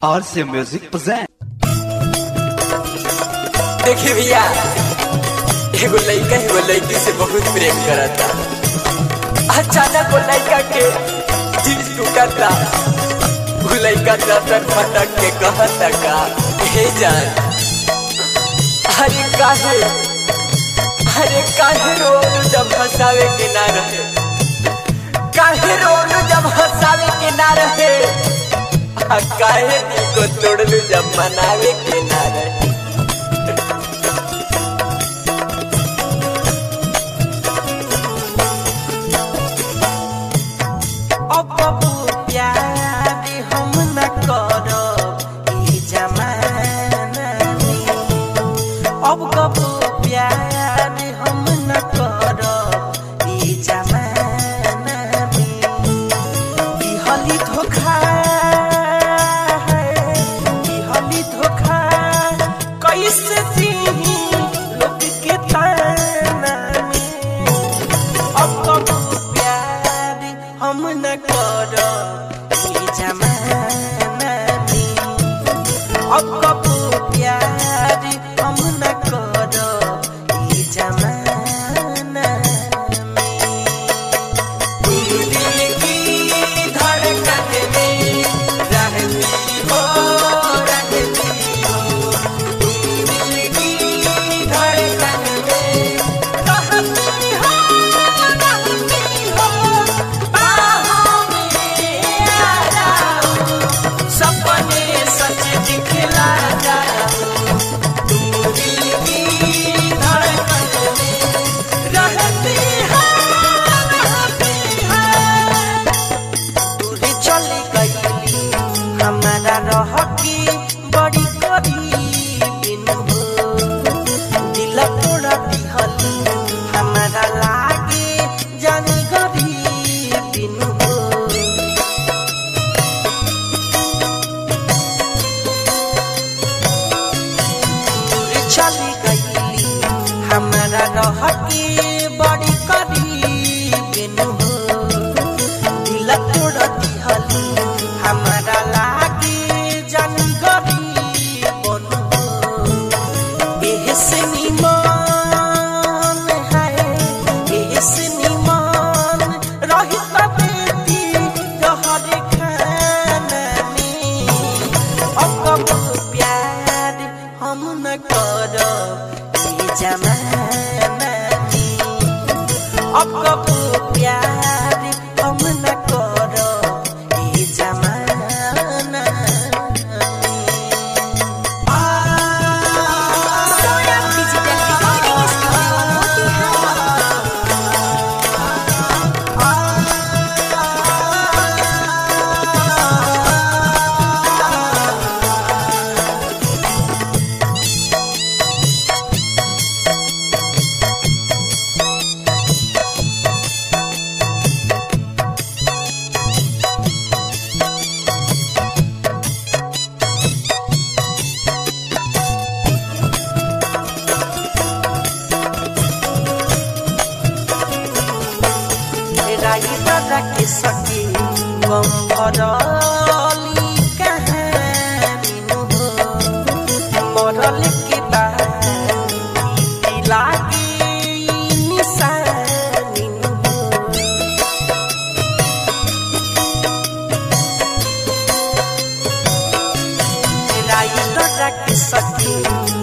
RC Music present। देखिए भैया, एगो लड़का एगो लड़की से बहुत प्रेम करता। अचानक वो लड़का के दिल टूटता। वो लड़का दर्द फटक के कहता का, हे जान, अरे काहे रोल जब हंसावे के ना रहे, काहे रोल जब हंसावे के ना रहे, काहे दिल को तोड़लू जब मनावे के ना रहे। अब कबू प्यार हम न करब ई जमाना में। दिहली धोखा कैसे दीही लोग के ताना में। अब कबू प्यार हम न करब ई जमाना में। अब कबू प्यार हम न करब ई जमाना में। तुम दिल की धड़कन में रहती हो, तुम दिल की धड़कन में रहती हो, बाहों में आ जाओ, सपने सच दिखला जाओ। हमारा रहकी बड़ी करीब हो, दिल तोड़ा दिहली हमारा लागे जानी गरीब हो। चली गईली हमारा रहकी बड़ी करीब हो, दिल तोड़ा दिहली हमारा लागे जानी गरीब हो। एहसे निमन है, एहसे निमन रही बेटी तोहरे खाना में। अब कबू प्यार हम न करब ई जमाना में। अब कबू प्यार हम न करब ई जमाना में। के सके गम भरली कहानी हो, मरल के बाद लागे निशानी हो। राइटर के सके